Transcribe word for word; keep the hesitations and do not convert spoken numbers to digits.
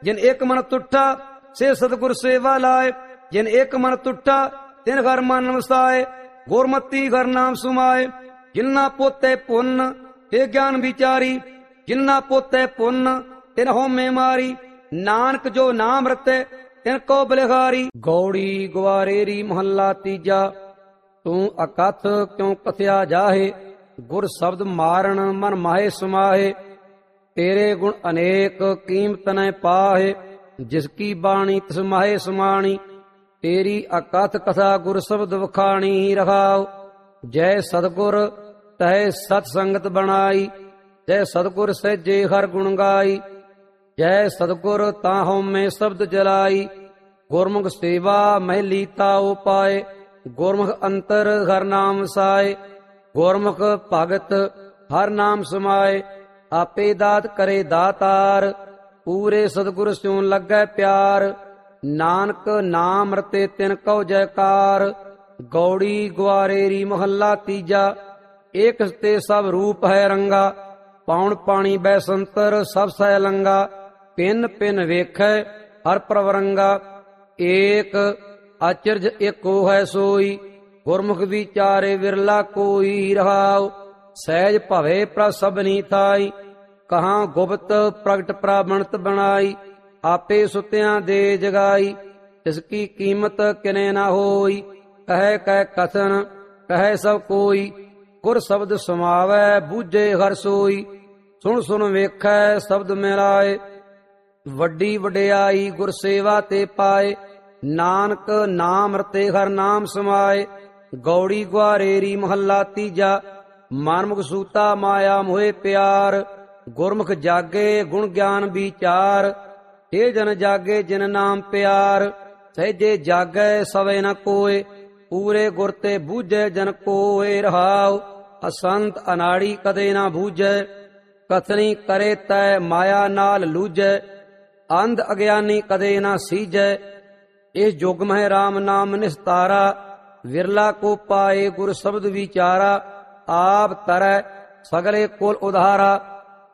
जिन एक मन तुठा से सतगुर सेवा लाए। जिन एक मन तुठा तिन घर मन वसाए। गुरमती घर नाम सुमाए। जिन्ना पोते पुन्न ते ज्ञान विचारी। जिन्ना पोते पुन्न तिन होमे मारी। नानक जो नाम रते तिन को बलिहारी। गौड़ी ग्वारेरी महला तीजा। तू अकथ क्यों कथया जाहे। गुर शब्द मारण मन माहे समाहे। तेरे गुण अनेक कीमत न पाहे। जिसकी बाणी तिस माहे समाणी। तेरी अकथ कथा गुर शब्द वखाणी रखाओ। जय सतगुर तह सत संगत बनाई। जय सतगुर सहजे हर गुण गाई। जय सतगुर ताहों में शब्द जलाई। गुरमुख सेवा महली ताओ पाए। गुरमुख अंतर हर नाम साए। गुरमुख भगत हर नाम समाए। आपे दात करे दातार। पूरे सतगुर स्यों लगै प्यार। नानक नाम रते तिन कौ जयकार। गौड़ी ग्वारेरी महला तीजा। एक ते सब रूप है रंगा। पाउण पाणी बैसंतर सब सह लंगा। पिन पिन वेखै हर प्रवरंगा। एक अचरज एको है सोई। गुरमुख विचारे विरला कोई रहाओ। सहज भवे प्रसबनी थाई। कहाँ गुप्त प्रगट प्राबणत बनाई। आपे सुत्यां दे जगाई। इसकी कीमत किने ना होई। कह कह कथन कह सब कोई। गुर शब्द समावै बूझे हर सोई। सुन सुन वेखै शब्द मिलाए। वड्डी वडियाई गुर सेवा ते पाए। नानक नाम रते हर नाम समाए। गौड़ी ग्वारेरी महला तीजा। मानमुख सूता माया मोहे प्यार। गुरमुख जागे गुण ज्ञान विचार। हे जन जागे जिन नाम प्यार। सहजे जागे सवे न कोय। पूरे गुर ते बूझे जन कोय रहाओ। असंत अनाड़ी कदे ना बूझे। कथनी करे तय माया नाल लूझे। अंध अज्ञानी कदे ना सीजै। इस जुग में राम नाम निस्तारा। विरला को पाए गुर शब्द विचारा। आप तरह सगले कुल उधारा।